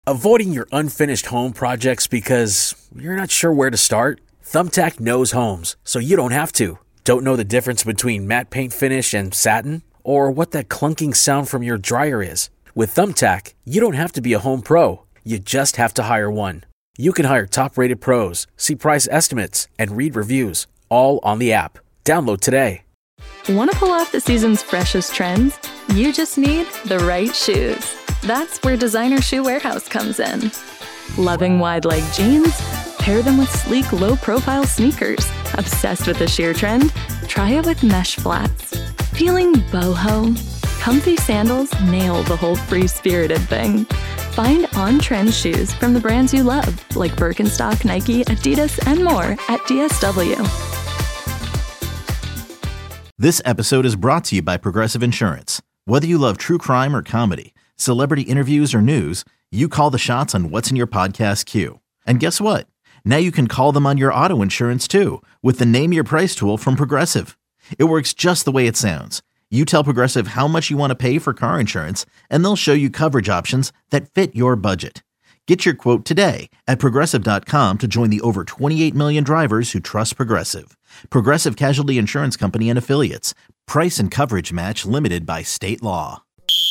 Avoiding your unfinished home projects because you're not sure where to start? Thumbtack knows homes, so you don't have to. Don't know the difference between matte paint finish and satin? Or what that clunking sound from your dryer is? With Thumbtack, you don't have to be a home pro. You just have to hire one. You can hire top-rated pros, see price estimates, and read reviews, all on the app. Download today. Want to pull off the season's freshest trends? You just need the right shoes. That's where Designer Shoe Warehouse comes in. Loving wide-leg jeans? Pair them with sleek, low-profile sneakers. Obsessed with the sheer trend? Try it with mesh flats. Feeling boho? Comfy sandals nail the whole free-spirited thing. Find on-trend shoes from the brands you love, like Birkenstock, Nike, Adidas, and more at DSW. This episode is brought to you by Progressive Insurance. Whether you love true crime or comedy, celebrity interviews or news, you call the shots on what's in your podcast queue. And guess what? Now you can call them on your auto insurance too with the Name Your Price tool from Progressive. It works just the way it sounds. You tell Progressive how much you want to pay for car insurance, and they'll show you coverage options that fit your budget. Get your quote today at Progressive.com to join the over 28 million drivers who trust Progressive. Progressive Casualty Insurance Company and Affiliates. Price and coverage match limited by state law.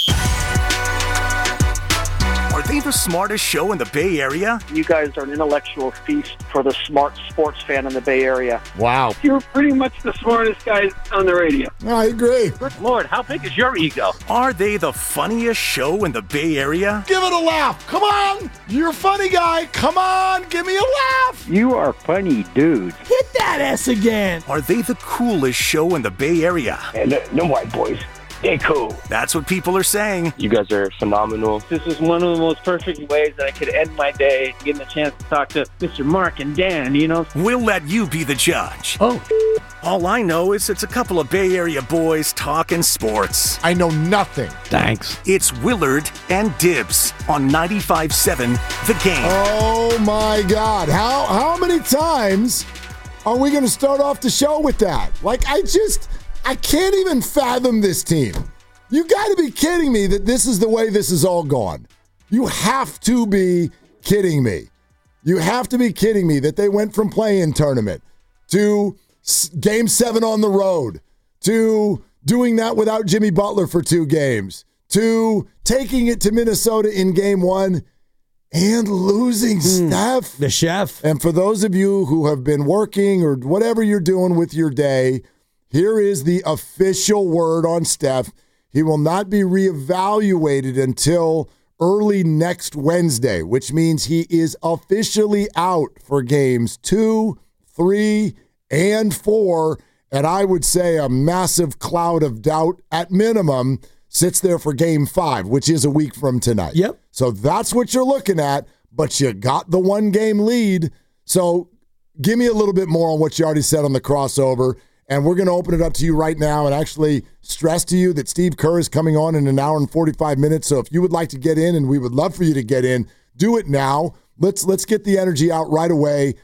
Are they the smartest show in the Bay Area? You guys are an intellectual feast for the smart sports fan in the Bay Area. Wow. You're pretty much the smartest guys on the radio. I agree. Good Lord, how big is your ego? Are they the funniest show in the Bay Area? Give it a laugh. Come on. You're a funny guy. Come on. Give me a laugh. You are funny, dude. Hit that S again. Are they the coolest show in the Bay Area? And them white boys, they cool. That's what people are saying. You guys are phenomenal. This is one of the most perfect ways that I could end my day, getting a chance to talk to Mr. Mark and Dan, you know? We'll let you be the judge. Oh. All I know is it's a couple of Bay Area boys talking sports. I know nothing. Thanks. It's Willard and Dibs on 95.7 The Game. Oh, my God. How many times are we going to start off the show with that? Like, I can't even fathom this team. You got to be kidding me that this is the way this is all gone. You have to be kidding me. You have to be kidding me that they went from play-in tournament to Game 7 on the road to doing that without Jimmy Butler for 2 games to taking it to Minnesota in Game 1 and losing Steph. The chef. And for those of you who have been working or whatever you're doing with your day, here is the official word on Steph. He will not be reevaluated until early next Wednesday, which means he is officially out for games 2, 3, and 4. And I would say a massive cloud of doubt at minimum sits there for game 5, which is a week from tonight. Yep. So that's what you're looking at, but you got the 1-game lead. So give me a little bit more on what you already said on the crossover. And we're going to open it up to you right now and actually stress to you that Steve Kerr is coming on in an hour and 45 minutes. So if you would like to get in, and we would love for you to get in, do it now. Let's get the energy out right away.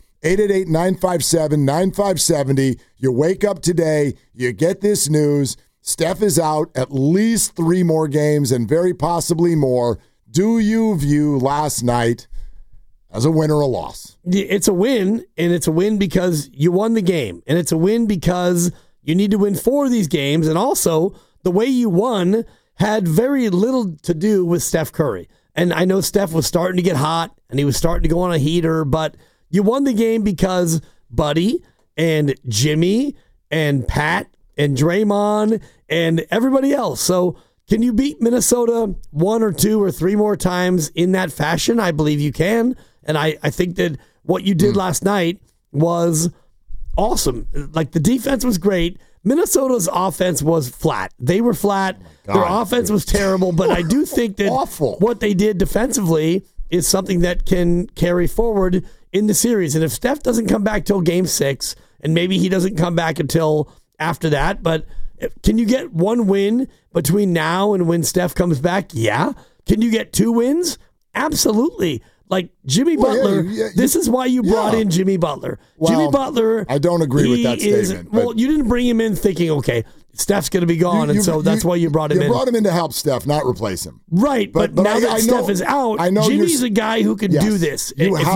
888-957-9570. You wake up today, you get this news. Steph is out at least 3 more games and very possibly more. Do you view last night as a win or a loss? It's a win, and it's a win because you won the game. And it's a win because you need to win 4 of these games. And also, the way you won had very little to do with Steph Curry. And I know Steph was starting to get hot, and he was starting to go on a heater, but you won the game because Buddy and Jimmy and Pat and Draymond and everybody else. So can you beat Minnesota 1 or 2 or 3 more times in that fashion? I believe you can. And I think that what you did last night was awesome. Like, the defense was great. Minnesota's offense was flat. They were flat. Their offense was terrible. But I do think that what they did defensively is something that can carry forward in the series. And if Steph doesn't come back till Game 6, and maybe he doesn't come back until after that, but can you get 1 win between now and when Steph comes back? Yeah. Can you get 2 wins? Absolutely. Like Jimmy Butler, this is why you brought in Jimmy Butler. Well, Jimmy Butler. I don't agree with that statement. Well, you didn't bring him in thinking, okay, Steph's going to be gone, and so that's why you brought him in. You brought him in to help Steph, not replace him. Right, but now that Steph is out, Jimmy's a guy who can do this.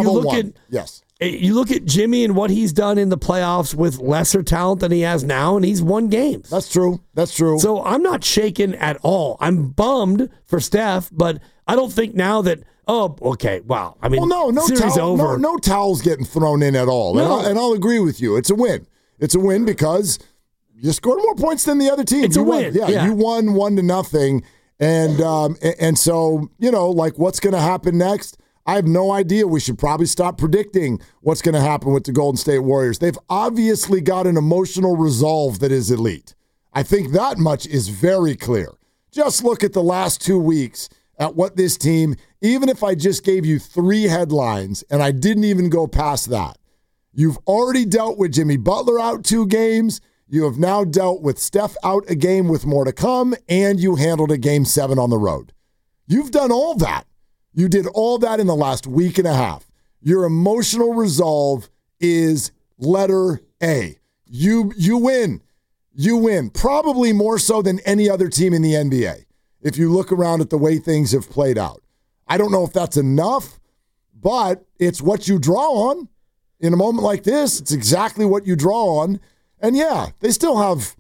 You look at Jimmy and what he's done in the playoffs with lesser talent than he has now, and he's won games. That's true. So I'm not shaken at all. I'm bummed for Steph, but I don't think now that, wow. I mean, series over. No towels getting thrown in at all. No. And I'll agree with you. It's a win. It's a win because you scored more points than the other team. It's a win. You won 1-0. And so, what's going to happen next? I have no idea. We should probably stop predicting what's going to happen with the Golden State Warriors. They've obviously got an emotional resolve that is elite. I think that much is very clear. Just look at the last 2 weeks at what this team, even if I just gave you 3 headlines and I didn't even go past that, you've already dealt with Jimmy Butler out 2 games. You have now dealt with Steph out a game with more to come, and you handled a Game 7 on the road. You've done all that. You did all that in the last week and a half. Your emotional resolve is letter A. You win. You win. Probably more so than any other team in the NBA, if you look around at the way things have played out. I don't know if that's enough, but it's what you draw on. In a moment like this, it's exactly what you draw on. And yeah, they still have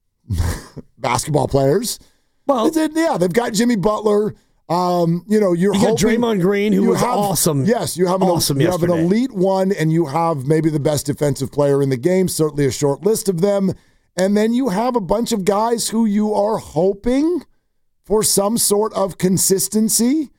basketball players. Well, they've got Jimmy Butler. You got Draymond Green, who was awesome. Yes, you have an elite one, and you have maybe the best defensive player in the game. Certainly a short list of them. And then you have a bunch of guys who you are hoping for some sort of consistency,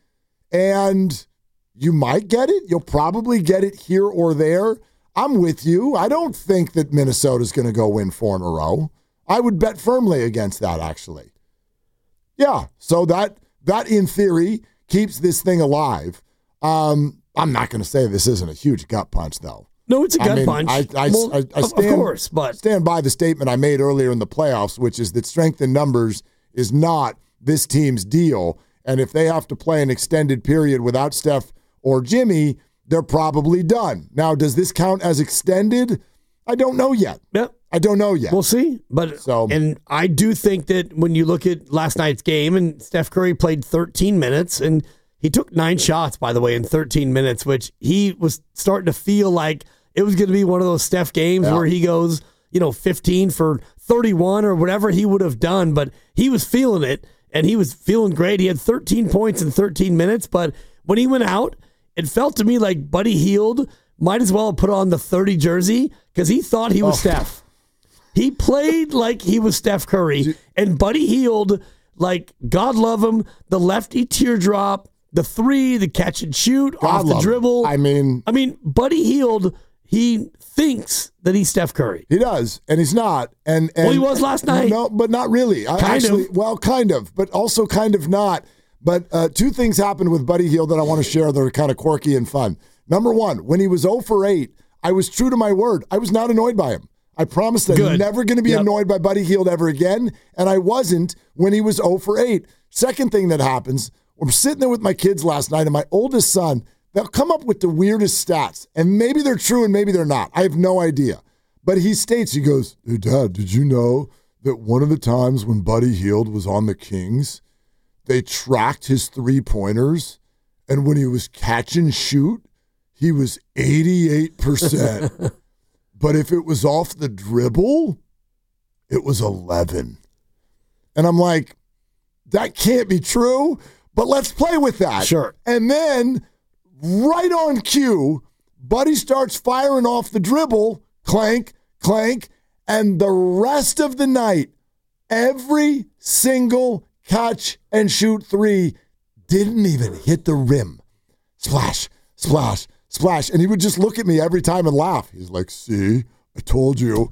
and you might get it. You'll probably get it here or there. I'm with you. I don't think that Minnesota's going to go win 4 in a row. I would bet firmly against that, actually. Yeah, so that in theory keeps this thing alive. I'm not going to say this isn't a huge gut punch, though. No, it's a gut punch. Of course, but stand by the statement I made earlier in the playoffs, which is that strength in numbers is not this team's deal. And if they have to play an extended period without Steph or Jimmy, they're probably done. Now, does this count as extended? I don't know yet. Yep. I don't know yet. We'll see. And I do think that when you look at last night's game, and Steph Curry played 13 minutes, and he took 9 shots, by the way, in 13 minutes, which he was starting to feel like it was going to be one of those Steph games where he goes, 15 for 31 or whatever he would have done. But he was feeling it, and he was feeling great. He had 13 points in 13 minutes, but when he went out, it felt to me like Buddy Hield might as well have put on the 30 jersey because he thought he was Steph. He played like he was Steph Curry, and Buddy Hield, like, God love him, the lefty teardrop, the 3, the catch and shoot, off the dribble. I mean, Buddy Hield, he thinks that he's Steph Curry. He does, and he's not. And he was last night. No, but not really. Kind of, but also kind of not. But 2 things happened with Buddy Hield that I want to share that are kind of quirky and fun. Number 1, when he was 0 for 8, I was true to my word. I was not annoyed by him. I promised that I'm never going to be annoyed by Buddy Hield ever again, and I wasn't when he was 0 for 8. Second thing that happens, I'm sitting there with my kids last night, and my oldest son, they'll come up with the weirdest stats, and maybe they're true and maybe they're not. I have no idea. But he states, he goes, "Hey, Dad, did you know that one of the times when Buddy Hield was on the Kings, they tracked his 3-pointers, and when he was catch and shoot, he was 88%. But if it was off the dribble, it was 11. And I'm like, that can't be true, but let's play with that. Sure. And then, right on cue, Buddy starts firing off the dribble, clank, clank, and the rest of the night, every single catch and shoot 3 didn't even hit the rim. Splash, splash, splash. And he would just look at me every time and laugh. He's like, "See, I told you."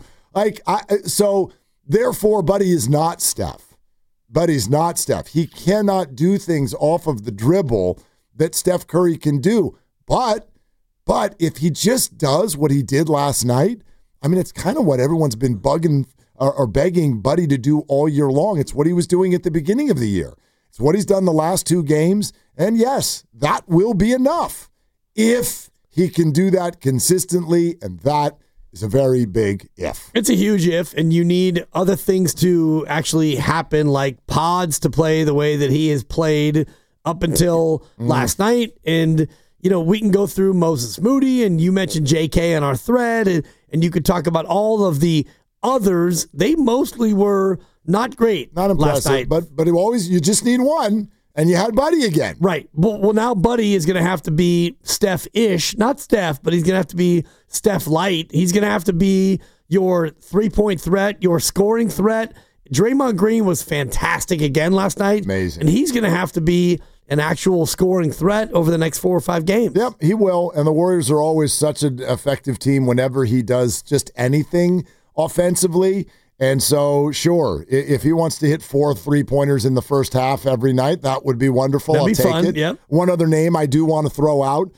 So therefore, Buddy is not Steph. Buddy's not Steph. He cannot do things off of the dribble that Steph Curry can do. But if he just does what he did last night, it's kind of what everyone's been bugging or begging Buddy to do all year long. It's what he was doing at the beginning of the year. It's what he's done the last 2 games. And yes, that will be enough if he can do that consistently, and that is a very big if. It's a huge if, and you need other things to actually happen, like Pods to play the way that he has played up until last night. And, we can go through Moses Moody, and you mentioned JK on our thread, and you could talk about all of the others. They mostly were not great. Not impressive, last night. but you just need one, and you had Buddy again. Right. Well, now Buddy is going to have to be Steph-ish. Not Steph, but he's going to have to be Steph light. He's going to have to be your three-point threat, your scoring threat. Draymond Green was fantastic again last night. Amazing. And he's going to have to be an actual scoring threat over the next 4 or 5 games. Yep, he will. And the Warriors are always such an effective team whenever he does just anything offensively. And so, sure, if he wants to hit 4 3-pointers in the first half every night, that would be wonderful. That'd be I'll take fun. it. Yep. One other name I do want to throw out.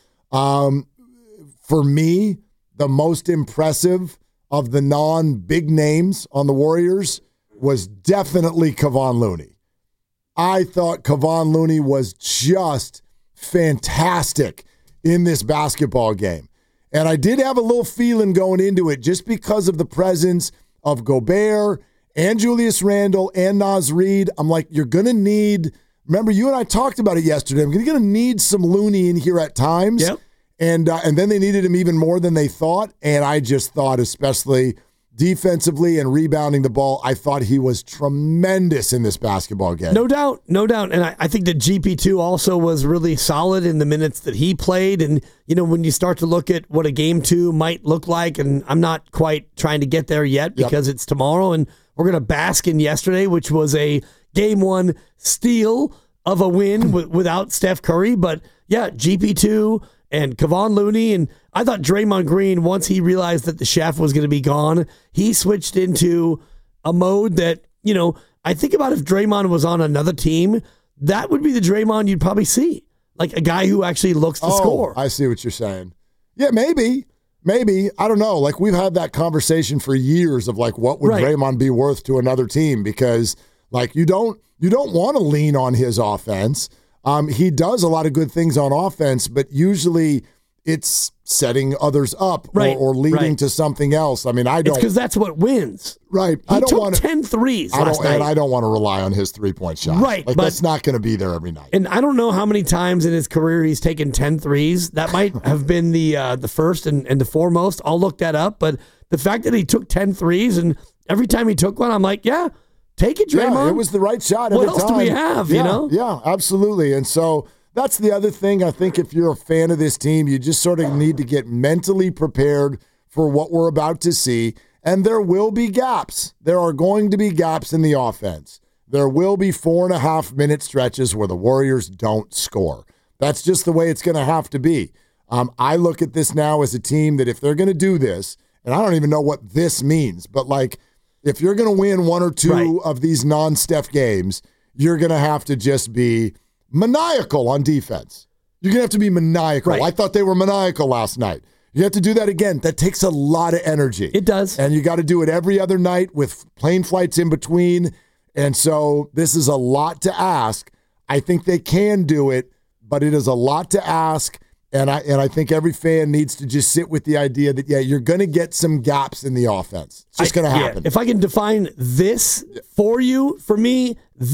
For me, the most impressive of the non-big names on the Warriors was definitely Kevon Looney. I thought Kevon Looney was just fantastic in this basketball game. And I did have a little feeling going into it just because of the presence of Gobert and Julius Randle and Naz Reid. I'm like, you're going to need, remember you and I talked about it yesterday, I'm going to need some Looney in here at times. Yep. And then they needed him even more than they thought. And I just thought, especially defensively and rebounding the ball, I thought he was tremendous in this basketball game. No doubt. And I think that GP2 also was really solid in the minutes that he played. And, when you start to look at what a game 2 might look like, and I'm not quite trying to get there yet because it's tomorrow, and we're going to bask in yesterday, which was a game 1 steal of a win without Steph Curry. But, yeah, GP2 and Kevon Looney, and I thought Draymond Green, once he realized that the chef was going to be gone, he switched into a mode that, I think about if Draymond was on another team, that would be the Draymond you'd probably see. Like a guy who actually looks to score. I see what you're saying. Yeah, maybe. I don't know. Like, we've had that conversation for years of, like, what would Draymond be worth to another team? Because, like, you don't want to lean on his offense. He does a lot of good things on offense, but usually it's setting others up or leading to something else. I mean, I don't. It's because that's what wins. Right. He took 10 threes last night. And I don't want to rely on his three-point shot. Right. Like, that's not going to be there every night. And I don't know how many times in his career he's taken 10 threes. That might have been the first and the foremost. I'll look that up. But the fact that he took 10 threes, and every time he took one, I'm like, yeah, take it, Draymond. Yeah, it was the right shot every time. What else do we have, Yeah, absolutely. And so that's the other thing. I think if you're a fan of this team, you just sort of need to get mentally prepared for what we're about to see. And there will be gaps. There are going to be gaps in the offense. There will be 4.5-minute stretches where the Warriors don't score. That's just the way it's going to have to be. I look at this now as a team that if they're going to do this, and I don't even know what this means, but like if you're going to win 1 or 2 of these non-Steph games, you're going to have to just be maniacal on defense. You're going to have to be maniacal. Right. I thought they were maniacal last night. You have to do that again. That takes a lot of energy. It does. And you got to do it every other night with plane flights in between. And so this is a lot to ask. I think they can do it, but it is a lot to ask. And I think every fan needs to just sit with the idea that, you're going to get some gaps in the offense. It's just going to happen. If I can define this for you, for me,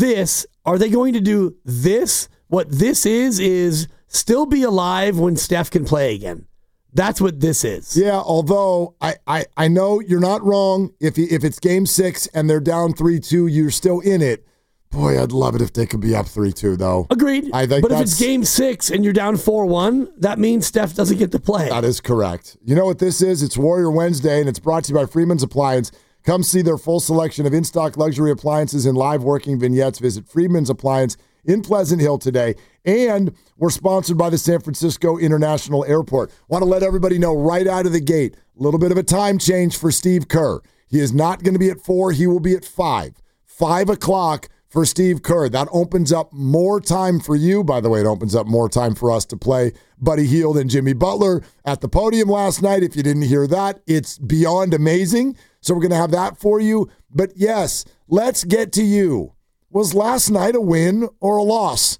are they going to do this? What this is still be alive when Steph can play again. That's what this is. Yeah, although I know you're not wrong. If it's game 6 and they're down 3-2, you're still in it. Boy, I'd love it if they could be up 3-2, though. Agreed. I think but if it's game 6 and you're down 4-1, that means Steph doesn't get to play. That is correct. You know what this is? It's Warrior Wednesday, and it's brought to you by Freeman's Appliance. Come see their full selection of in-stock luxury appliances and live working vignettes. Visit Freeman's Appliance in Pleasant Hill today. And we're sponsored by the San Francisco International Airport. Want to let everybody know right out of the gate, a little bit of a time change for Steve Kerr. He is not going to be at 4. He will be at 5. 5 o'clock for Steve Kerr. That opens up more time for you. By the way, it opens up more time for us to play Buddy Hield and Jimmy Butler at the podium last night. If you didn't hear that, it's beyond amazing. So we're going to have that for you. But yes, let's get to you. Was last night a win or a loss?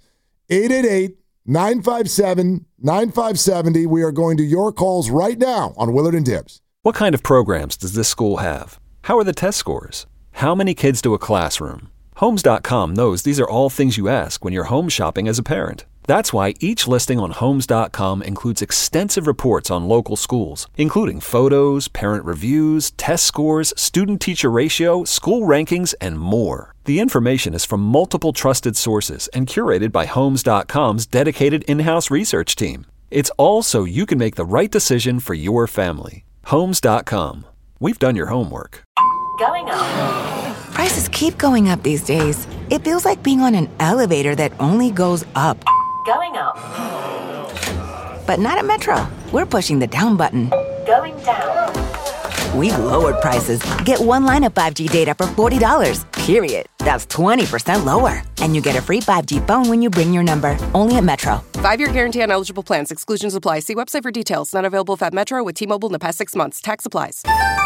888-957-9570. We are going to your calls right now on Willard and Dibs. What kind of programs does this school have? How are the test scores? How many kids do a classroom? Homes.com knows these are all things you ask when you're home shopping as a parent. That's why each listing on Homes.com includes extensive reports on local schools, including photos, parent reviews, test scores, student-teacher ratio, school rankings, and more. The information is from multiple trusted sources and curated by Homes.com's dedicated in-house research team. It's all so you can make the right decision for your family. Homes.com. We've done your homework. Going up. Prices keep going up these days. It feels like being on an elevator that only goes up. Going up. But not at Metro. We're pushing the down button. Going down. We've lowered prices. Get one line of 5G data for $40, period. That's 20% lower. And you get a free 5G phone when you bring your number. Only at Metro. 5-year guarantee on eligible plans. Exclusions apply. See website for details. Not available if at Metro with T-Mobile in the past 6 months. Tax applies.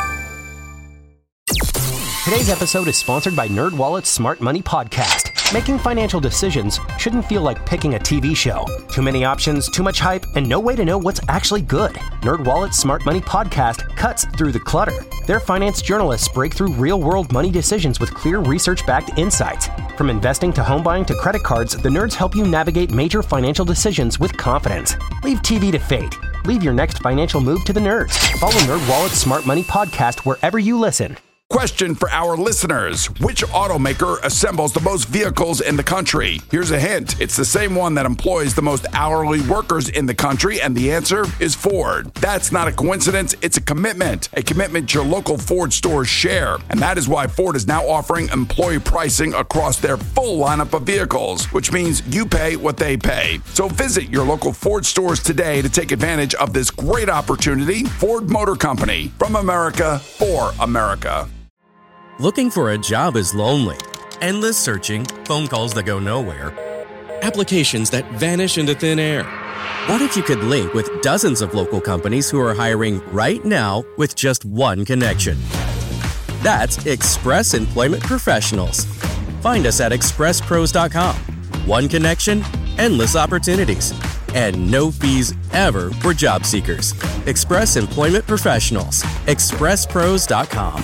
Today's episode is sponsored by NerdWallet's Smart Money Podcast. Making financial decisions shouldn't feel like picking a TV show. Too many options, too much hype, and no way to know what's actually good. NerdWallet's Smart Money Podcast cuts through the clutter. Their finance journalists break through real-world money decisions with clear research-backed insights. From investing to home buying to credit cards, the nerds help you navigate major financial decisions with confidence. Leave TV to fate. Leave your next financial move to the nerds. Follow NerdWallet's Smart Money Podcast wherever you listen. Question for our listeners. Which automaker assembles the most vehicles in the country? Here's a hint. It's the same one that employs the most hourly workers in the country, and the answer is Ford. That's not a coincidence. It's a commitment your local Ford stores share. And that is why Ford is now offering employee pricing across their full lineup of vehicles, which means you pay what they pay. So visit your local Ford stores today to take advantage of this great opportunity. Ford Motor Company, from America for America. Looking for a job is lonely. Endless searching, phone calls that go nowhere, applications that vanish into thin air. What if you could link with dozens of local companies who are hiring right now with just one connection? That's Express Employment Professionals. Find us at expresspros.com. One connection, endless opportunities, and no fees ever for job seekers. Express Employment Professionals. expresspros.com.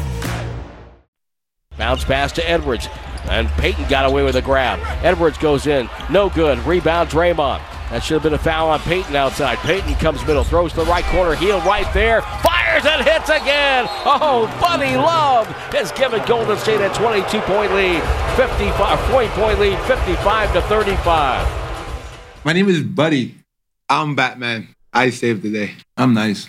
Bounce pass to Edwards, and Payton got away with a grab. Edwards goes in, no good. Rebound Draymond. That should have been a foul on Payton outside. Payton comes middle, throws to the right corner, heel right there, fires and hits again. Oh, Buddy Love has given Golden State a 22-point lead, 55-point lead, 55-35. My name is Buddy. I'm Batman. I saved the day. I'm nice.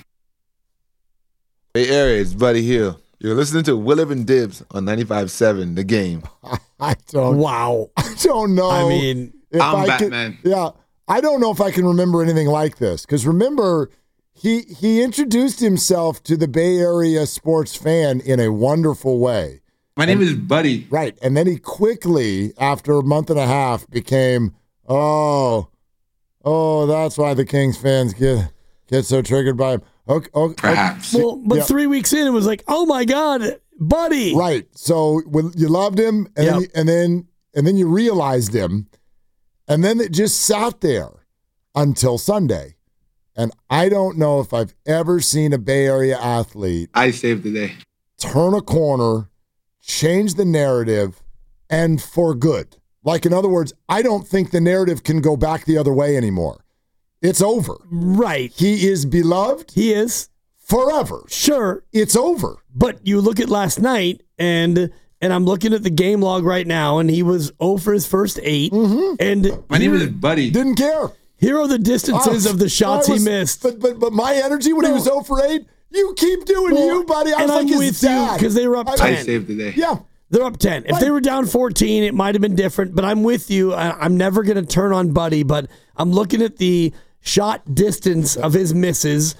Bay Area, it's Buddy Hill. You're listening to Willard and Dibs on 95.7 The Game. I don't know. I mean, I'm Batman. I don't know if I can remember anything like this. Because remember, he introduced himself to the Bay Area sports fan in a wonderful way. My name is Buddy. Right. And then he quickly, after a month and a half, became, oh, that's why the Kings fans get so triggered by him. Okay, perhaps. Well, but 3 weeks in, it was like, oh my God, Buddy. Right. So you loved him, and then you realized him, and then it just sat there until Sunday. And I don't know if I've ever seen a Bay Area athlete. I saved the day. Turn a corner, change the narrative, and for good. Like, in other words, I don't think the narrative can go back the other way anymore. It's over. Right. He is beloved. He is. Forever. Sure. It's over. But you look at last night, and I'm looking at the game log right now, and he was 0 for his first 8. Mm-hmm. And my name is Buddy. Didn't care. Here are the distances of the shots he missed. But my energy when he was 0 for 8, you keep doing you, buddy. I was like his dad. Because they were up 10. I saved the day. Yeah. They're up 10. If they were down 14, it might have been different, but I'm with you. I'm never going to turn on Buddy, but I'm looking at the shot distance of his misses.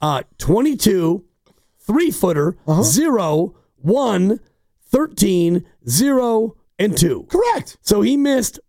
22, 3-footer, 0, 1, 13, 0, and 2. Correct. So he missed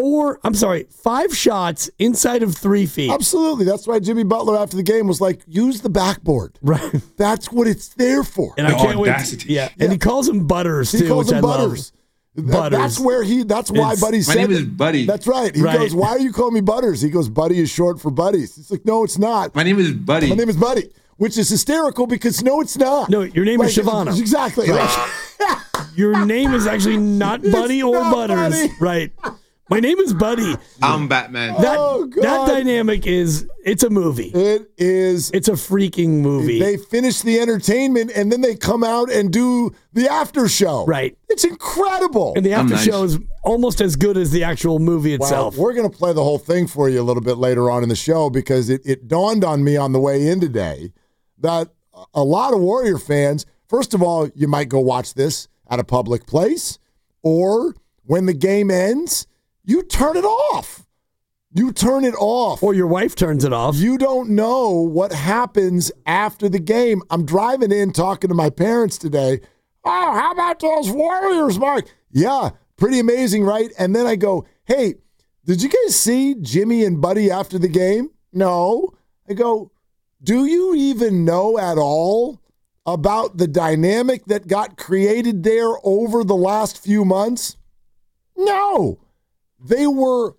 5 shots inside of 3 feet. Absolutely. That's why Jimmy Butler after the game was like, use the backboard. Right. That's what it's there for. And I can't wait. And he calls him Butters, too, he calls him Butters. Butters. That's why Buddy said my name is Buddy. That's right. He goes, why are you calling me Butters? He goes, Buddy is short for Buddies. It's like, no, it's not. My name is Buddy. My name is Buddy. which is hysterical because no, it's not. No, your name is Shavana. Exactly. Your name is actually not Buddy or not Butters. Buddy. Right. My name is Buddy. I'm Batman. That dynamic it's a movie. It is. It's a freaking movie. They finish the entertainment and then they come out and do the after show. Right. It's incredible. And the after show is almost as good as the actual movie itself. We're going to play the whole thing for you a little bit later on in the show because it dawned on me on the way in today that a lot of Warrior fans, first of all, you might go watch this at a public place, or when the game ends, you turn it off. You turn it off. Or your wife turns it off. You don't know what happens after the game. I'm driving in talking to my parents today. Oh, how about those Warriors, Mark? Yeah, pretty amazing, right? And then I go, hey, did you guys see Jimmy and Buddy after the game? No. I go, do you even know at all about the dynamic that got created there over the last few months? No. They were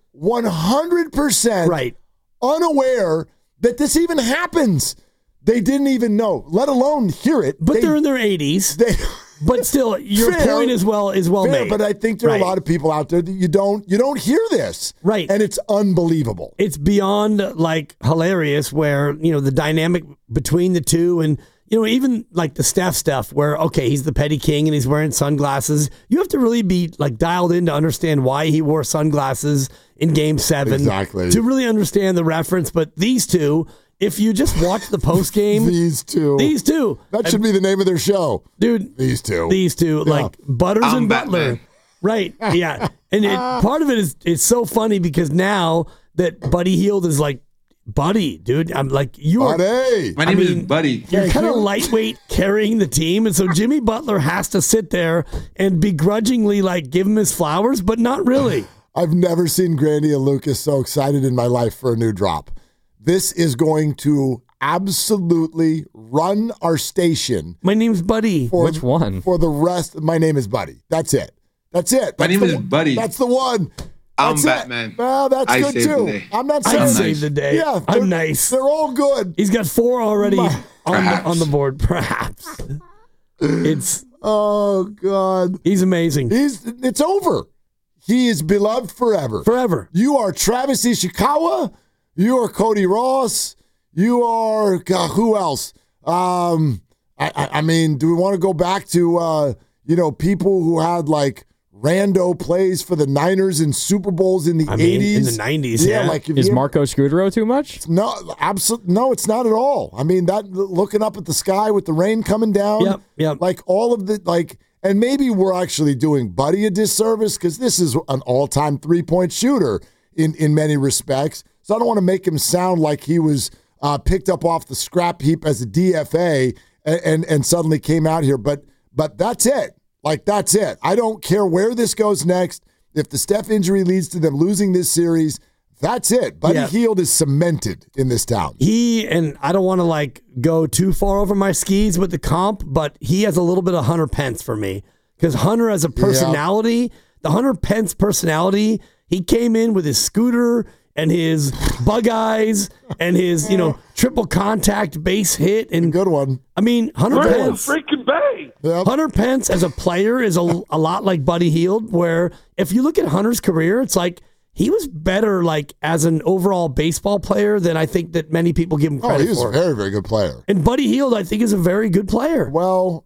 100% unaware that this even happens. They didn't even know, let alone hear it. But they're in their 80s. But still, your point is well made. But I think there are a lot of people out there that you don't hear this. Right. And it's unbelievable. It's beyond like hilarious where, the dynamic between the two and even like the Steph stuff where, okay, he's the petty king and he's wearing sunglasses. You have to really be like dialed in to understand why he wore sunglasses in Game 7. Exactly. To really understand the reference. But these two, if you just watch the post game. These two. That should be the name of their show. Dude. These two. Yeah. Like Butters and Butler. Batman. Right. Yeah. And part of it is it's so funny because now that Buddy Hield is like, Buddy, dude, I'm like, you are. Buddy. My name is Buddy. You're kind of lightweight carrying the team. And so Jimmy Butler has to sit there and begrudgingly like give him his flowers, but not really. I've never seen Grandy and Lucas so excited in my life for a new drop. This is going to absolutely run our station. My name's Buddy. Which one? For the rest, my name is Buddy. That's it. My name is Buddy. That's the one. I'm That's Batman. Well, that's I good saved too. the day. I'm not saying I saved the day. Yeah, I'm nice. They're all good. He's got 4 already on the board, perhaps. It's oh god. He's amazing. It's over. He is beloved forever. Forever. You are Travis Ishikawa. You are Cody Ross. You are who else? I mean, do we want to go back to people who had like rando plays for the Niners in Super Bowls in the 80s? In the 90s, yeah. Like is Marco Scudero too much? No, absolutely. No, it's not at all. I mean, that looking up at the sky with the rain coming down. Yep. Like all of the and maybe we're actually doing Buddy a disservice because this is an all-time three-point shooter in many respects. So I don't want to make him sound like he was picked up off the scrap heap as a DFA and suddenly came out here. But that's it. Like, that's it. I don't care where this goes next. If the Steph injury leads to them losing this series, that's it. Buddy Hield is cemented in this town. And I don't want to like go too far over my skis with the comp, but he has a little bit of Hunter Pence for me because Hunter has a personality. The Hunter Pence personality, he came in with his scooter and his bug eyes and his, triple contact base hit. And good one. I mean, Hunter Pence. Freaking Bay. Yep. Hunter Pence as a player is a lot like Buddy Hield, where if you look at Hunter's career, it's like he was better like as an overall baseball player than I think that many people give him credit for. He was a very, very good player. And Buddy Hield, I think, is a very good player. Well,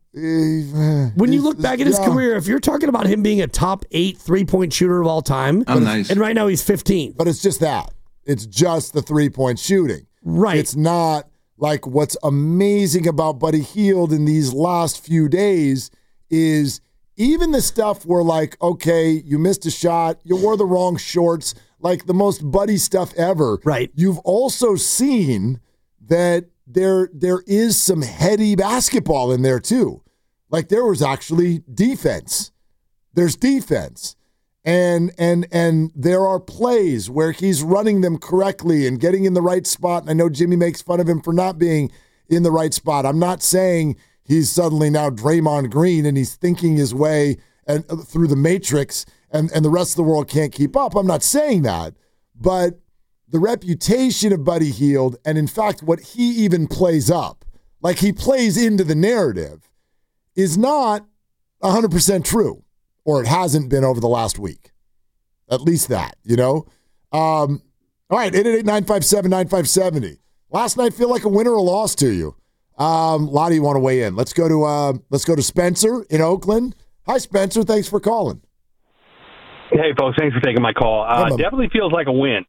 when you look back at his career, if you're talking about him being a top 8 3-point shooter of all time, I'm nice. And right now he's 15th. But it's just that. It's just the 3-point shooting. Right. It's not like what's amazing about Buddy Hield in these last few days is even the stuff where like, okay, you missed a shot, you wore the wrong shorts, like the most Buddy stuff ever. Right. You've also seen that there is some heady basketball in there too. Like there was actually defense. There's defense. And there are plays where he's running them correctly and getting in the right spot. And I know Jimmy makes fun of him for not being in the right spot. I'm not saying he's suddenly now Draymond Green and he's thinking his way and through the matrix and the rest of the world can't keep up. I'm not saying that. But the reputation of Buddy Hield, and in fact what he even plays up, like he plays into the narrative, is not 100% true, or it hasn't been over the last week. At least that, All right, 888-957-9570. Last night feel like a win or a loss to you? A lot of you want to weigh in. Let's go to Spencer in Oakland. Hi, Spencer. Thanks for calling. Hey, folks. Thanks for taking my call. Definitely feels like a win.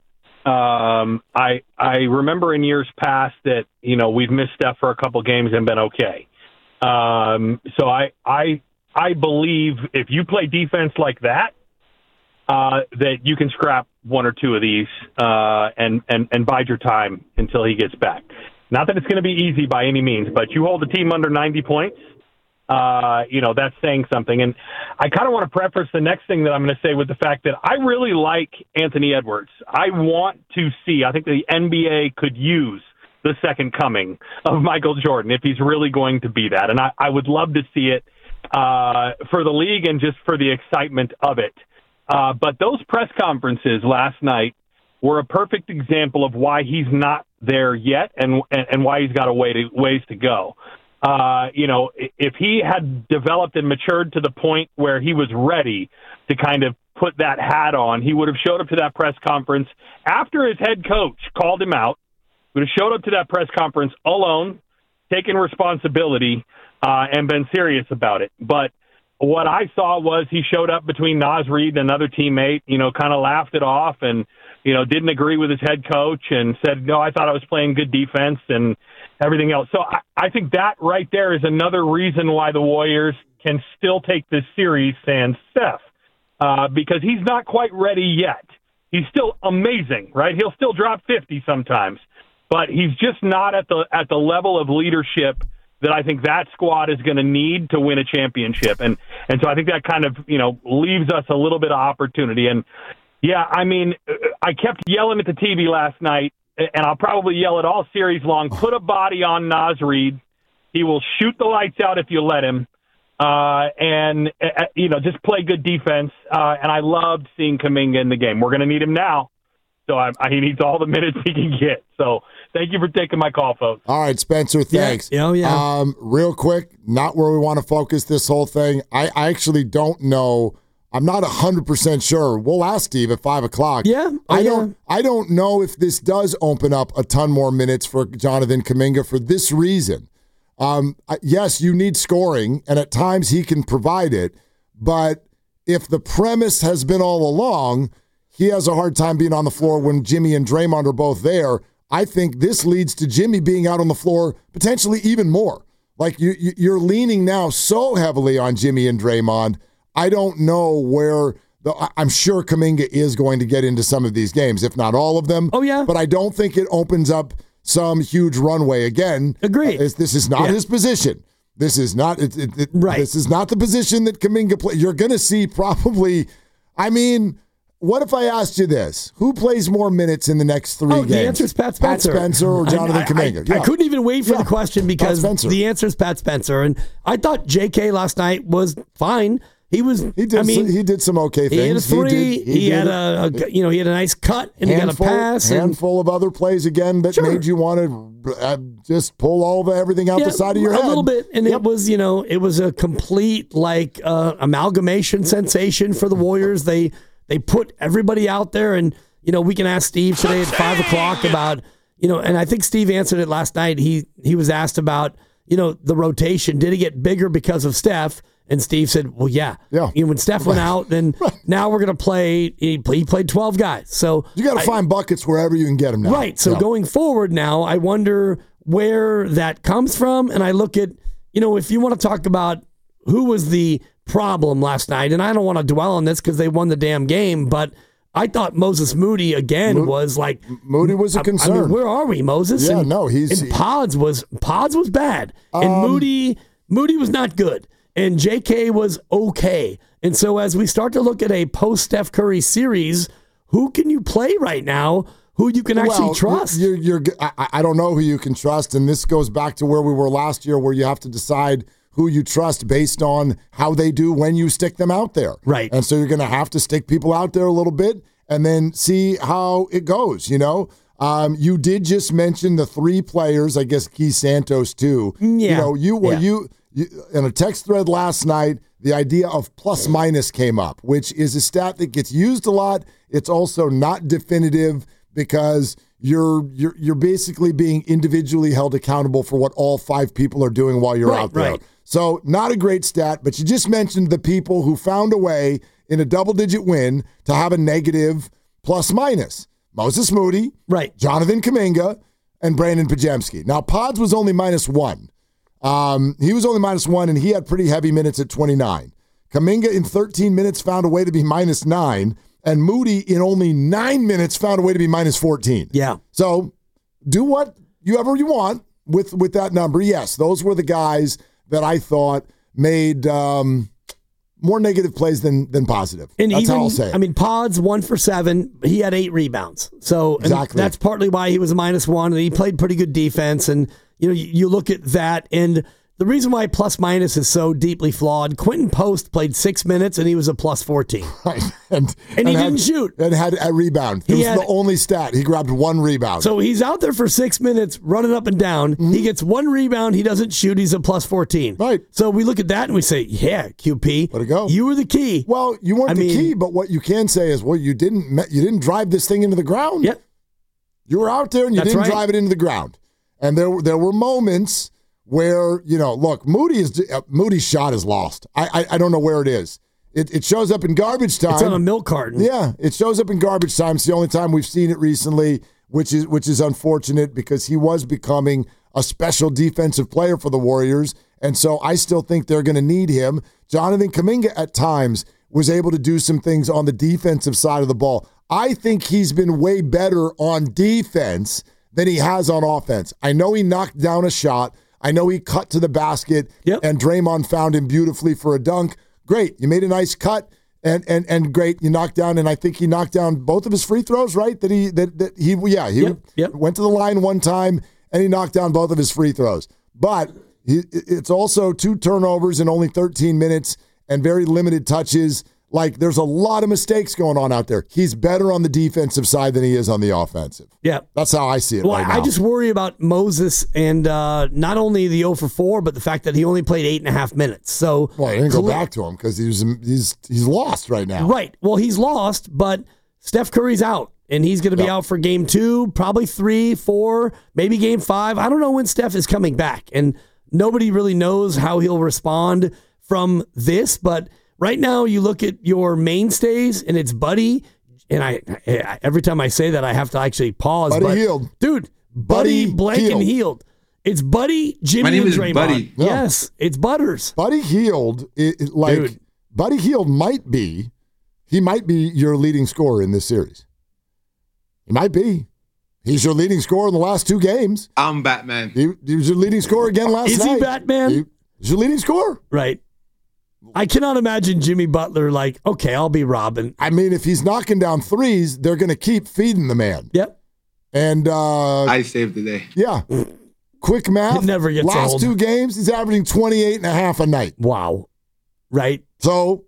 I remember in years past that we've missed Steph for a couple games and been okay. So I believe if you play defense like that, that you can scrap one or two of these and bide your time until he gets back. Not that it's going to be easy by any means, but you hold the team under 90 points, that's saying something. And I kind of want to preface the next thing that I'm going to say with the fact that I really like Anthony Edwards. I want to see, I think the NBA could use the second coming of Michael Jordan if he's really going to be that. And I would love to see it for the league and just for the excitement of it. But those press conferences last night were a perfect example of why he's not there yet and why he's got ways to go. If he had developed and matured to the point where he was ready to kind of put that hat on, he would have showed up to that press conference after his head coach called him out, would have showed up to that press conference alone, taken responsibility, and been serious about it. But what I saw was he showed up between Naz Reid and another teammate, kind of laughed it off and, didn't agree with his head coach and said, no, I thought I was playing good defense and everything else. So I think that right there is another reason why the Warriors can still take this series sans Steph, because he's not quite ready yet. He's still amazing, right? He'll still drop 50 sometimes, but he's just not at the level of leadership that I think that squad is going to need to win a championship. And so I think that kind of, leaves us a little bit of opportunity. And yeah, I mean, I kept yelling at the TV last night, and I'll probably yell it all series long. Put a body on Naz Reid. He will shoot the lights out if you let him. Just play good defense. And I loved seeing Kuminga in the game. We're going to need him now. So he needs all the minutes he can get. So thank you for taking my call, folks. All right, Spencer, thanks. Yeah. Real quick, not where we want to focus this whole thing. I actually don't know. I'm not 100% sure. We'll ask Steve at 5 o'clock. Yeah. I don't know if this does open up a ton more minutes for Jonathan Kuminga for this reason. Yes, you need scoring, and at times he can provide it. But if the premise has been all along, he has a hard time being on the floor when Jimmy and Draymond are both there. I think this leads to Jimmy being out on the floor potentially even more. Like you're leaning now so heavily on Jimmy and Draymond. I don't know where I'm sure Kuminga is going to get into some of these games, if not all of them. Oh, yeah. But I don't think it opens up some huge runway again. Agreed. This is not his position. This is not right. This is not the position that Kuminga plays. You're going to see probably, what if I asked you this? Who plays more minutes in the next 3 games? The answer is Pat Spencer. Pat Spencer or Jonathan Kuminga. I couldn't even wait for the question because the answer is Pat Spencer. And I thought JK last night was fine. He did some okay things. He had a three. He had a nice cut and he got a pass. Handful of other plays again that made you want to just pull everything out the side of your head a little bit. And it was a complete amalgamation sensation for the Warriors. They put everybody out there, and we can ask Steve today at 5 o'clock about and I think Steve answered it last night. He was asked about the rotation. Did it get bigger because of Steph? And Steve said, well, yeah. When Steph went out, then now we're going to play. He played 12 guys. So you got to find buckets wherever you can get them now. Right. So going forward now, I wonder where that comes from. And I look at, if you want to talk about who was the problem last night, and I don't want to dwell on this because they won the damn game, but I thought Moses Moody again was like Moody was a concern. I mean, where are we, Moses? Yeah, and Pods was bad, and Moody was not good. And JK was okay. And so as we start to look at a post-Steph Curry series, who can you play right now who you can actually trust? I don't know who you can trust, and this goes back to where we were last year where you have to decide who you trust based on how they do when you stick them out there. Right. And so you're going to have to stick people out there a little bit and then see how it goes, You did just mention the 3 players, I guess Keith Santos too. Yeah. You in a text thread last night, the idea of plus minus came up, which is a stat that gets used a lot. It's also not definitive because you're basically being individually held accountable for what all 5 people are doing while you're out there. Right. So not a great stat, but you just mentioned the people who found a way in a double-digit win to have a negative plus minus. Moses Moody, right? Jonathan Kuminga, and Brandon Podziemski. Now, Pods was only -1. He was only -1, and he had pretty heavy minutes at 29. Kuminga in 13 minutes found a way to be -9, and Moody in only 9 minutes found a way to be -14. Yeah. So do whatever you want with that number. Yes, those were the guys that I thought made more negative plays than positive. And that's even, how I'll say it. I mean, Pods 1 for 7. He had 8 rebounds. So exactly. That's partly why he was a -1, and he played pretty good defense. And you look at that, and the reason why plus minus is so deeply flawed, Quentin Post played 6 minutes, and he was a +14. Right. And he didn't shoot. And had a rebound. It was the only stat. He grabbed 1 rebound. So he's out there for 6 minutes running up and down. Mm-hmm. He gets 1 rebound. He doesn't shoot. He's a +14. Right. So we look at that and we say, yeah, QP. Let it go. You were the key. Well, you weren't the key, but what you can say is, well, you didn't drive this thing into the ground. Yep. You were out there and you didn't drive it into the ground. And there were moments where, look, Moody's shot is lost. I don't know where it is. It shows up in garbage time. It's on a milk carton. Yeah, it shows up in garbage time. It's the only time we've seen it recently, which is unfortunate because he was becoming a special defensive player for the Warriors. And so I still think they're going to need him. Jonathan Kuminga at times was able to do some things on the defensive side of the ball. I think he's been way better on defense than he has on offense. I know he knocked down a shot. I know he cut to the basket, and Draymond found him beautifully for a dunk. Great. You made a nice cut, and great. You knocked down, and I think he knocked down both of his free throws, right? He went to the line one time, and he knocked down both of his free throws. But it's also 2 turnovers in only 13 minutes and very limited touches. Like, there's a lot of mistakes going on out there. He's better on the defensive side than he is on the offensive. Yeah. That's how I see it right now. I just worry about Moses and not only the 0 for 4, but the fact that he only played 8.5 minutes. So, I didn't go back to him because he's lost right now. Right. Well, he's lost, but Steph Curry's out, and he's going to be out for game 2, probably 3, 4, maybe game 5. I don't know when Steph is coming back, and nobody really knows how he'll respond from this, but right now, you look at your mainstays, and it's Buddy, and I every time I say that, I have to actually pause. Buddy Hield. Dude, Buddy blank and Hield. It's Buddy, Jimmy, and Draymond. Buddy. Yeah. Yes, it's Butters. Buddy Hield, Buddy Hield might be your leading scorer in this series. He might be. He's your leading scorer in the last 2 games. I'm Batman. He was your leading scorer again last night. Is he Batman? He's your leading scorer. Right. I cannot imagine Jimmy Butler like, okay, I'll be Robin. I mean, if he's knocking down threes, they're going to keep feeding the man. Yep. And I saved the day. Yeah. Quick math. It never gets last old. 2 games, he's averaging 28.5 a night. Wow. Right. So,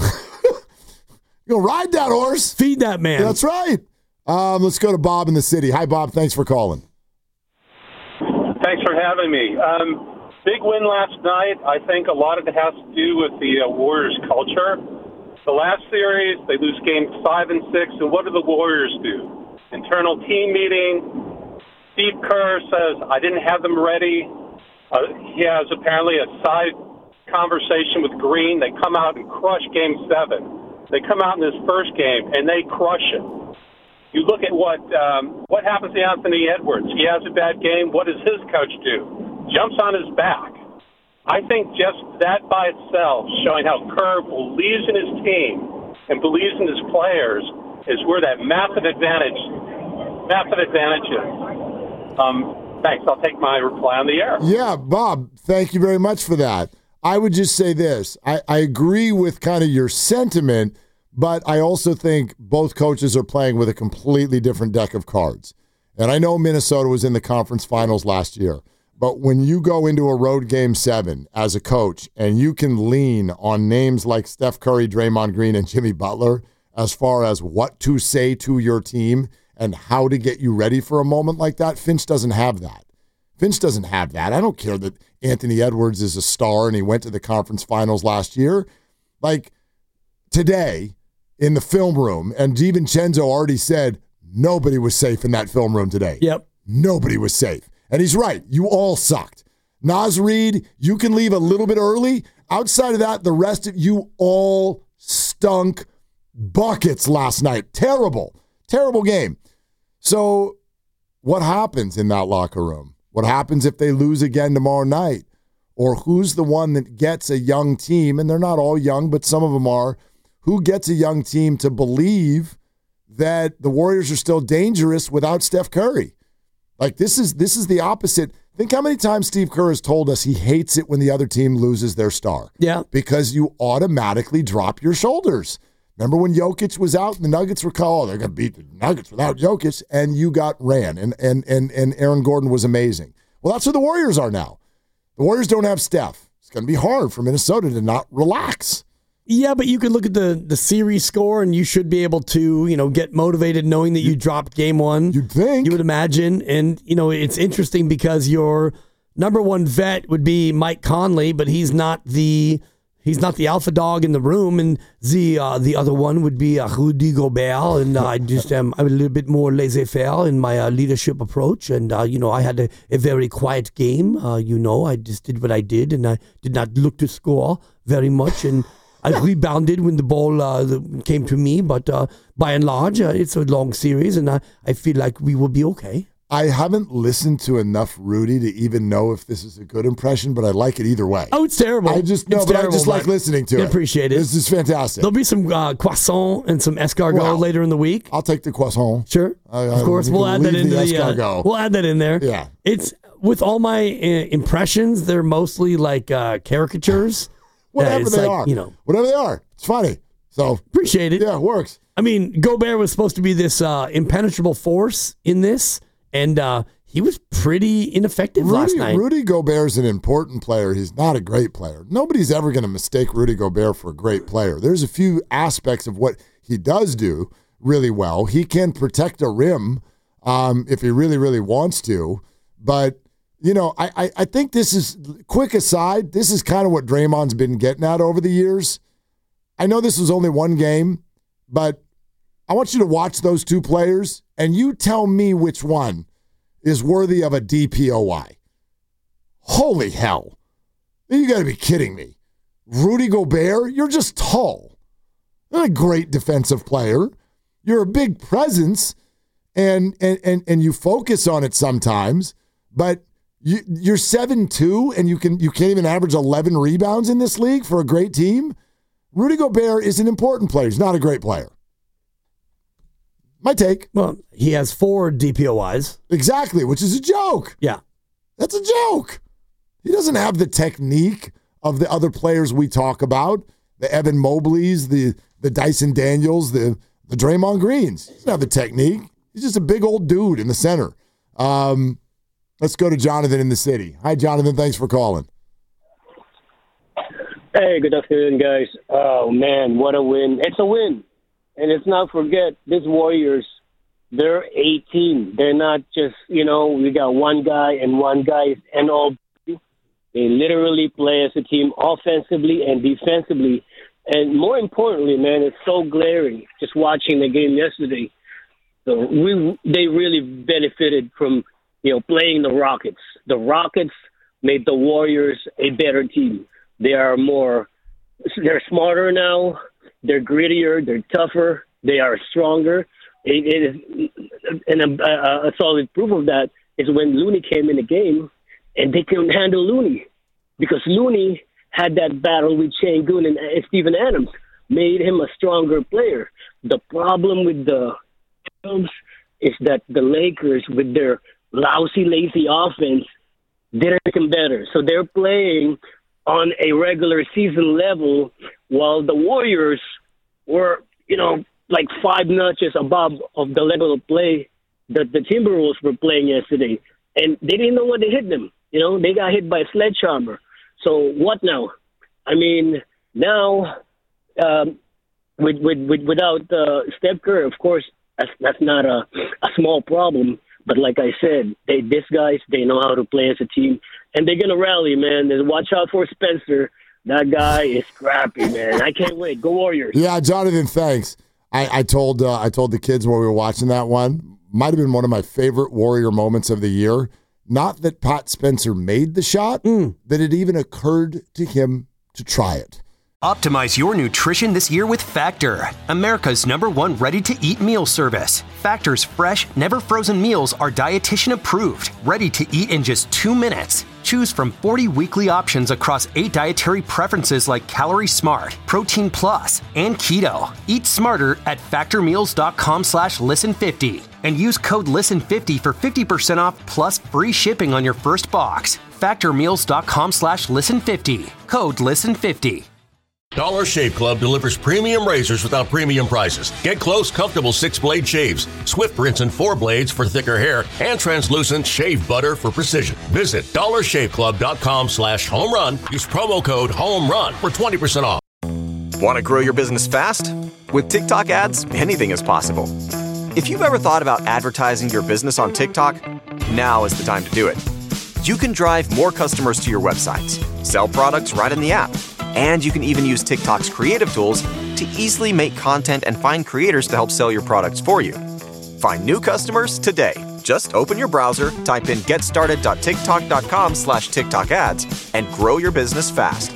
ride that horse. Feed that man. That's right. Let's go to Bob in the city. Hi, Bob. Thanks for calling. Thanks for having me. Big win last night. I think a lot of it has to do with the Warriors culture. The last series, they lose games 5 and 6, and what do the Warriors do? Internal team meeting. Steve Kerr says, I didn't have them ready. He has apparently a side conversation with Green. They come out and crush Game 7. They come out in this first game, and they crush it. You look at what happens to Anthony Edwards. He has a bad game. What does his coach do? Jumps on his back. I think just that by itself, showing how Kerr believes in his team and believes in his players, is where that massive advantage is. Thanks. I'll take my reply on the air. Yeah, Bob, thank you very much for that. I would just say this. I agree with kind of your sentiment, but I also think both coaches are playing with a completely different deck of cards. And I know Minnesota was in the conference finals last year. But when you go into a road game 7 as a coach and you can lean on names like Steph Curry, Draymond Green, and Jimmy Butler as far as what to say to your team and how to get you ready for a moment like that. Finch doesn't have that. I don't care that Anthony Edwards is a star and he went to the conference finals last year. Like today in the film room, and DiVincenzo already said nobody was safe in that film room today. Yep. Nobody was safe. And he's right. You all sucked. Naz Reid, you can leave a little bit early. Outside of that, the rest of you all stunk buckets last night. Terrible game. So what happens in that locker room? What happens if they lose again tomorrow night? Or who's the one that gets a young team, and they're not all young, but some of them are, who gets a young team to believe that the Warriors are still dangerous without Steph Curry? Like, this is the opposite. Think how many times Steve Kerr has told us he hates it when the other team loses their star. Yeah. Because you automatically drop your shoulders. Remember when Jokic was out and the Nuggets were called, they're going to beat the Nuggets without Jokic, and you got ran, and Aaron Gordon was amazing. Well, that's where the Warriors are now. The Warriors don't have Steph. It's going to be hard for Minnesota to not relax. Yeah, but you could look at the series score, and you should be able to, get motivated knowing that you dropped game one. You'd think. You would imagine. And, it's interesting because your number one vet would be Mike Conley, but he's not the alpha dog in the room. And the other one would be Rudy Gobert. And I'm a little bit more laissez-faire in my leadership approach. And, I had a very quiet game. I just did what I did, and I did not look to score very much. And I rebounded when the ball came to me, but by and large, it's a long series, and I feel like we will be okay. I haven't listened to enough Rudy to even know if this is a good impression, but I like it either way. Oh, it's terrible. I just like listening to it. I appreciate it. This is fantastic. There'll be some croissant and some escargot later in the week. I'll take the croissant. Sure, of course. We'll add that into escargot. We'll add that in there. Yeah, it's with all my impressions. They're mostly like caricatures. Whatever they are. Whatever they are. It's funny. So appreciate it. Yeah, it works. I mean, Gobert was supposed to be this impenetrable force in this, and he was pretty ineffective last night. Rudy Gobert's an important player. He's not a great player. Nobody's ever going to mistake Rudy Gobert for a great player. There's a few aspects of what he does do really well. He can protect a rim if he really, really wants to, but I think this is, quick aside, this is kind of what Draymond's been getting at over the years. I know this was only one game, but I want you to watch those two players, and you tell me which one is worthy of a DPOY. Holy hell. You got to be kidding me. Rudy Gobert, you're just tall. You're not a great defensive player. You're a big presence, and you focus on it sometimes, but you're 7'2", and you can't even average 11 rebounds in this league for a great team. Rudy Gobert is an important player. He's not a great player. My take. Well, he has 4 DPOIs. Exactly, which is a joke. Yeah. That's a joke. He doesn't have the technique of the other players we talk about, the Evan Mobleys, the Dyson Daniels, the Draymond Greens. He doesn't have the technique. He's just a big old dude in the center. Let's go to Jonathan in the city. Hi, Jonathan. Thanks for calling. Hey, good afternoon, guys. Oh, man, what a win. It's a win. And let's not forget, these Warriors, they're 18. They're not just, we got one guy and one guy is all. They literally play as a team offensively and defensively. And more importantly, man, it's so glaring just watching the game yesterday. So they really benefited from playing the Rockets. The Rockets made the Warriors a better team. They're smarter now. They're grittier. They're tougher. They are stronger. And a solid proof of that is when Looney came in the game, and they couldn't handle Looney because Looney had that battle with Şengün and Steven Adams, made him a stronger player. The problem with the Cubs is that the Lakers, with their lousy, lazy offense, didn't make them better. So they're playing on a regular season level while the Warriors were, like 5 notches above of the level of play that the Timberwolves were playing yesterday. And they didn't know what they hit them. They got hit by a sledgehammer. So what now? I mean, now without Steph Curry, of course, That's not a small problem. But like I said, these guys, they know how to play as a team, and they're gonna rally, man. Watch out for Spencer. That guy is scrappy, man. I can't wait. Go Warriors. Yeah, Jonathan, thanks. I told the kids while we were watching that one, might have been one of my favorite Warrior moments of the year. Not that Pat Spencer made the shot, that it even occurred to him to try it. Optimize your nutrition this year with Factor, America's #1 ready-to-eat meal service. Factor's fresh, never-frozen meals are dietitian approved, ready to eat in just 2 minutes. Choose from 40 weekly options across 8 dietary preferences like Calorie Smart, Protein Plus, and Keto. Eat smarter at factormeals.com/listen50 and use code LISTEN50 for 50% off plus free shipping on your first box. Factormeals.com/listen50. Code LISTEN50. Dollar Shave Club delivers premium razors without premium prices. Get close, comfortable 6-blade shaves, swift rinse and 4 blades for thicker hair, and translucent shave butter for precision. Visit dollarshaveclub.com/homerun. Use promo code HOMERUN for 20% off. Want to grow your business fast? With TikTok ads, anything is possible. If you've ever thought about advertising your business on TikTok, now is the time to do it. You can drive more customers to your websites, sell products right in the app, and you can even use TikTok's creative tools to easily make content and find creators to help sell your products for you. Find new customers today. Just open your browser, type in getstarted.tiktok.com/TikTok ads, and grow your business fast.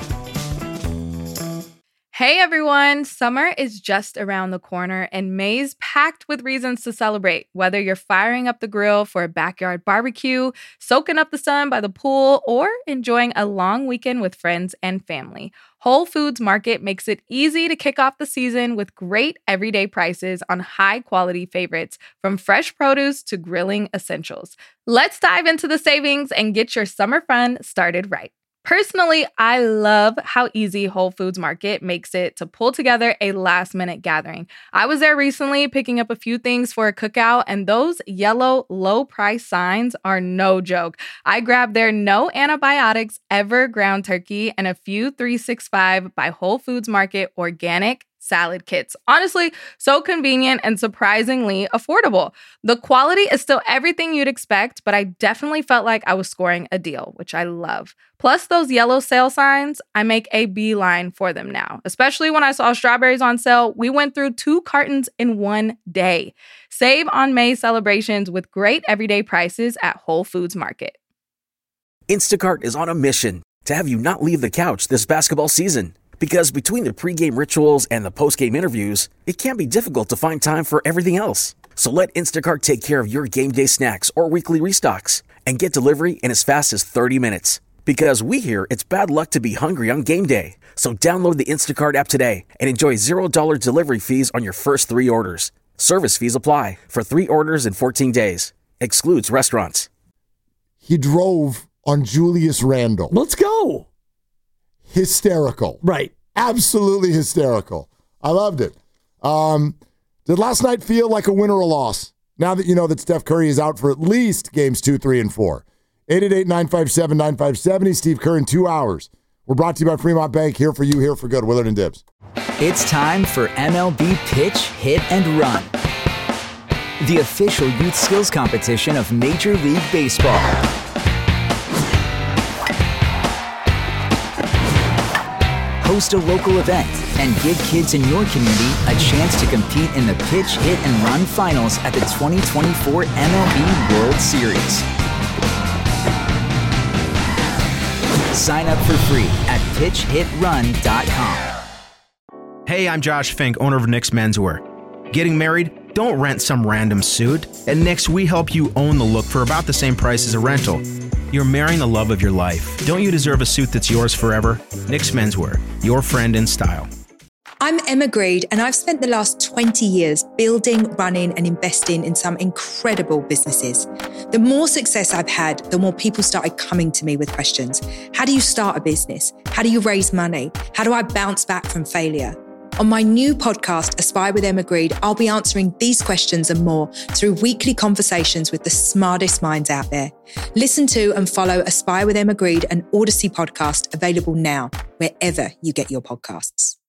Hey everyone, summer is just around the corner and May's packed with reasons to celebrate. Whether you're firing up the grill for a backyard barbecue, soaking up the sun by the pool, or enjoying a long weekend with friends and family, Whole Foods Market makes it easy to kick off the season with great everyday prices on high-quality favorites, from fresh produce to grilling essentials. Let's dive into the savings and get your summer fun started right. Personally, I love how easy Whole Foods Market makes it to pull together a last-minute gathering. I was there recently picking up a few things for a cookout, and those yellow low-price signs are no joke. I grabbed their no antibiotics ever ground turkey and a few 365 by Whole Foods Market organic salad kits. Honestly, so convenient and surprisingly affordable. The quality is still everything you'd expect, but I definitely felt like I was scoring a deal, which I love. Plus those yellow sale signs, I make a beeline for them now. Especially when I saw strawberries on sale, we went through 2 cartons in one day. Save on May celebrations with great everyday prices at Whole Foods Market. Instacart is on a mission to have you not leave the couch this basketball season. Because between the pregame rituals and the postgame interviews, it can be difficult to find time for everything else. So let Instacart take care of your game day snacks or weekly restocks and get delivery in as fast as 30 minutes. Because we hear it's bad luck to be hungry on game day. So download the Instacart app today and enjoy $0 delivery fees on your first 3 orders. Service fees apply for 3 orders in 14 days. Excludes restaurants. He drove on Julius Randle. Let's go. Hysterical. Right. Absolutely hysterical. I loved it. Did last night feel like a win or a loss? Now that you know that Steph Curry is out for at least games 2, 3, and 4. 888-957-9570. Steve Kerr in 2 hours. We're brought to you by Fremont Bank. Here for you, here for good. Willard and Dibs. It's time for MLB Pitch, Hit, and Run, the official youth skills competition of Major League Baseball. Host a local event and give kids in your community a chance to compete in the Pitch, Hit, and Run finals at the 2024 MLB World Series. Sign up for free at pitchhitrun.com. Hey, I'm Josh Fink, owner of Nick's Menswear. Getting married? Don't rent some random suit. At Nick's, we help you own the look for about the same price as a rental. You're marrying the love of your life. Don't you deserve a suit that's yours forever? Nick's Menswear, your friend in style. I'm Emma Greed, and I've spent the last 20 years building, running, and investing in some incredible businesses. The more success I've had, the more people started coming to me with questions. How do you start a business? How do you raise money? How do I bounce back from failure? On my new podcast, Aspire with Emma Greed, I'll be answering these questions and more through weekly conversations with the smartest minds out there. Listen to and follow Aspire with Emma Greed, an Odyssey podcast available now, wherever you get your podcasts.